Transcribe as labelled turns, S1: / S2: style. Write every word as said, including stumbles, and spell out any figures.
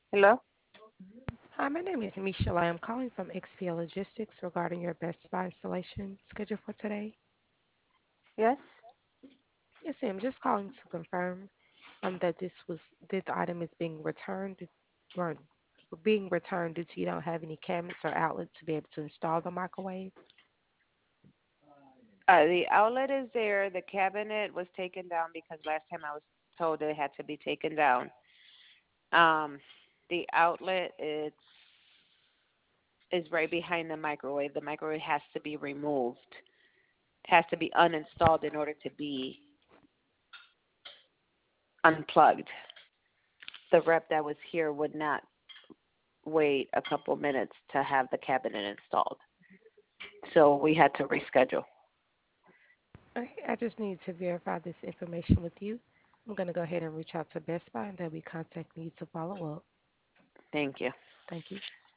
S1: Hello?
S2: Hi, my name is Michelle. I am calling from X P L Logistics regarding your Best Buy installation scheduled for today.
S1: Yes?
S2: Yes, I'm just calling to confirm um, that this was this item is being returned due- or being returned due to you don't have any cabinets or outlets to be able to install the microwave.
S1: Uh, the outlet is there. The cabinet was taken down because last time I was told it had to be taken down. Um, the outlet it's is right behind the microwave. The microwave has to be removed. It has to be uninstalled in order to be unplugged. The rep that was here would not wait a couple minutes to have the cabinet installed. So we had to reschedule.
S2: Okay, I just need to verify this information with you. I'm going to go ahead and reach out to Best Buy and they'll be contacting you to follow up.
S1: Thank you.
S2: Thank you.